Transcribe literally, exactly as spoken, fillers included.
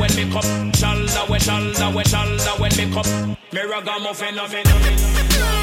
when me come. Shoulder when shoulder when shoulder when me come. Me ragamuffin, nothing, nothing.